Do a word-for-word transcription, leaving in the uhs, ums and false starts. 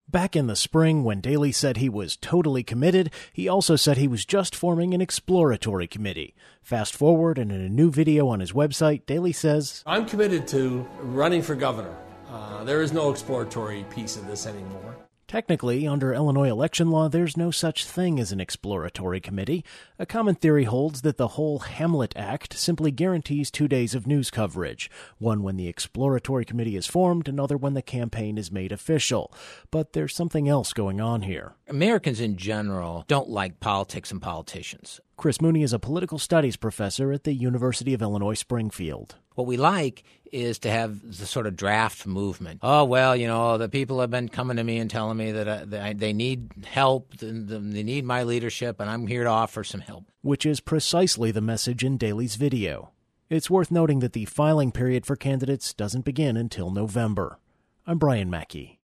Back in the spring, when Daley said he was totally committed, he also said he was just forming an exploratory committee. Fast forward, and in a new video on his website, Daley says, I'm committed to running for governor. Uh, there is no exploratory piece of this anymore. Technically, under Illinois election law, there's no such thing as an exploratory committee. A common theory holds that the whole Hamlet Act simply guarantees two days of news coverage, one when the exploratory committee is formed, another when the campaign is made official. But there's something else going on here. Americans in general don't like politics and politicians. Chris Mooney is a political studies professor at the University of Illinois Springfield. What we like is to have the sort of draft movement. Oh, well, you know, the people have been coming to me and telling me that, uh, that they need help, and they need my leadership, and I'm here to offer some help. Which is precisely the message in Daley's video. It's worth noting that the filing period for candidates doesn't begin until November. I'm Brian Mackey.